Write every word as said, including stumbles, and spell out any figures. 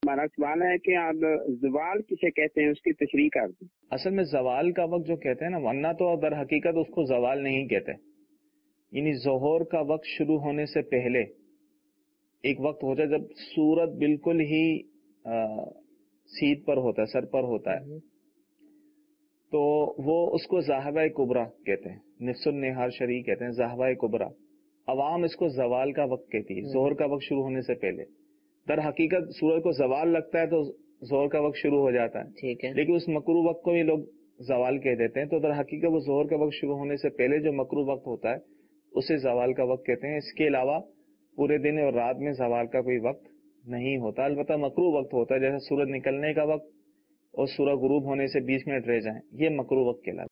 हमारा सवाल है कि आप ज़वाल किसे कहते हैं, उसकी तशरीह कर दें। असल में ज़वाल का वक्त जो कहते हैं ना, वरना तो दर हकीकत उसको ज़वाल नहीं कहते। यानी ज़ोहर का वक्त शुरू होने से पहले एक वक्त होता है जब सूरज बिल्कुल ही सीध पर होता है, सर पर होता है, तो वो उसको ज़ाहवा कुबरा कहते हैं, निफ्सुन निहार शरी कहते हैं, ज़ाहवा कुबरा। अवाम इसको ज़वाल का वक्त कहती है, जोहर का वक्त शुरू होने से पहले। दर हकीकत सूरज को ज़वाल लगता है तो जोहर का वक्त शुरू हो जाता है, ठीक है। लेकिन उस मकरू वक्त को भी लोग ज़वाल कह देते हैं। तो दर हकीकत वो जोहर का वक्त शुरू होने से पहले जो मकरू वक्त होता है उसे ज़वाल का वक्त कहते हैं। इसके अलावा पूरे दिन और रात में ज़वाल का कोई वक्त नहीं होता, अलबत्ता मकरू वक्त होता है, जैसे सूरज निकलने का वक्त और सूरज गुरूब होने से बीस मिनट रह जाए, ये मकरू वक्त कहलाता है।